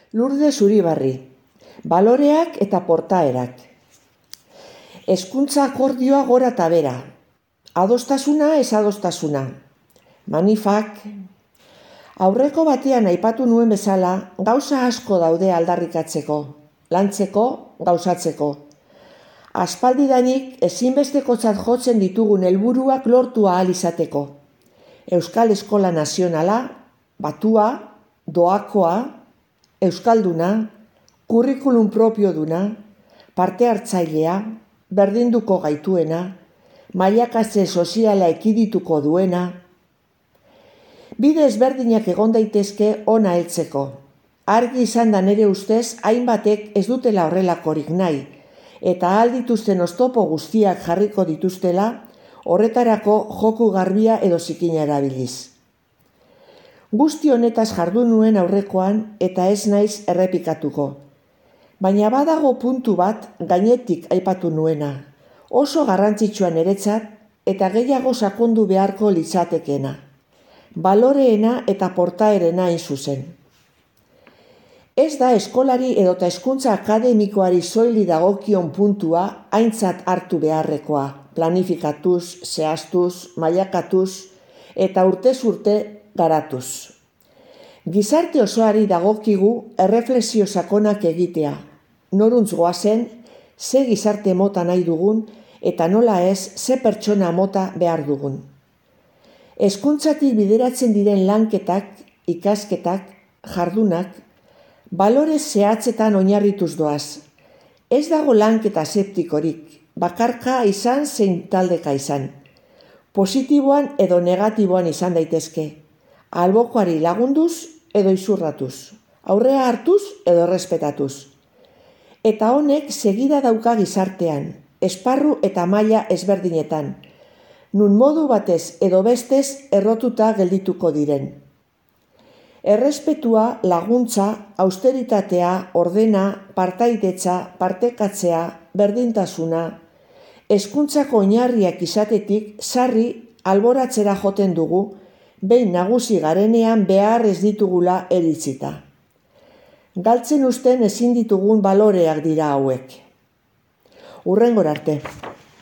Lourdes Uribarri, baloreak eta portaerak. Hezkuntza akordioa gora eta bera. Adostasuna ez adostasuna. Manifak. Aurreko batean aipatu nuen bezala, gauza asko daude aldarrikatzeko, lantzeko, gauzatzeko. Aspaldidanik ezinbestekotzat jotzen ditugun helburuak lortu ahal izateko. Euskal Eskola Nazionala, batua, doakoa, euskalduna, kurrikulum propio duna, parte hartzailea, berdinduko gaituena, mailakatze soziala ekidituko duena. Bide ezberdinak egon daitezke ona heltzeko. Argi izan da nere ustez hainbatek ez dutela horrelakorik nahi, eta ahal dituzten oztopo guztiak jarriko dituztela, horretarako joku garbia edo zikina erabiliz. Guzti honetaz jardun nuen aurrekoan eta ez naiz errepikatuko. Baina badago puntu bat gainetik aipatu nuena, oso garrantzitsua niretzat eta gehiago sakondu beharko litzatekeena. Baloreena eta portaerena hain zuzen. Ez da eskolari edota hezkuntza akademikoari soili dagokion puntua aintzat hartu beharrekoa, planifikatuz, zehaztuz, mailakatuz eta urtez urte garatuz. Gizarte osoari dagokigu erreflexio sakonak egitea, noruntz goazen, ze gizarte mota nahi dugun eta nola ez ze pertsona mota behar dugun. Hezkuntzatik bideratzen diren lanketak, ikasketak, jardunak, balore zehatzetan oinarrituz doaz. Ez dago lanketa septikorik, bakarka izan zein taldeka izan. Positiboan edo negatiboan izan daitezke. Albokoari lagunduz edo izurratuz. Aurrea hartuz edo errespetatuz. Eta honek segida dauka gizartean, esparru eta maila ezberdinetan, nun modu batez edo bestez errotuta geldituko diren. Errespetua, laguntza, austeritatea, ordena, partaidetza, partekatzea, berdintasuna, hezkuntzako oinarriak izatetik sarri alboratzera joten dugu, behin nagusi garenean behar ez ditugula eritzita. Galtzen uzten ezin ditugun baloreak dira hauek. Hurrengora arte.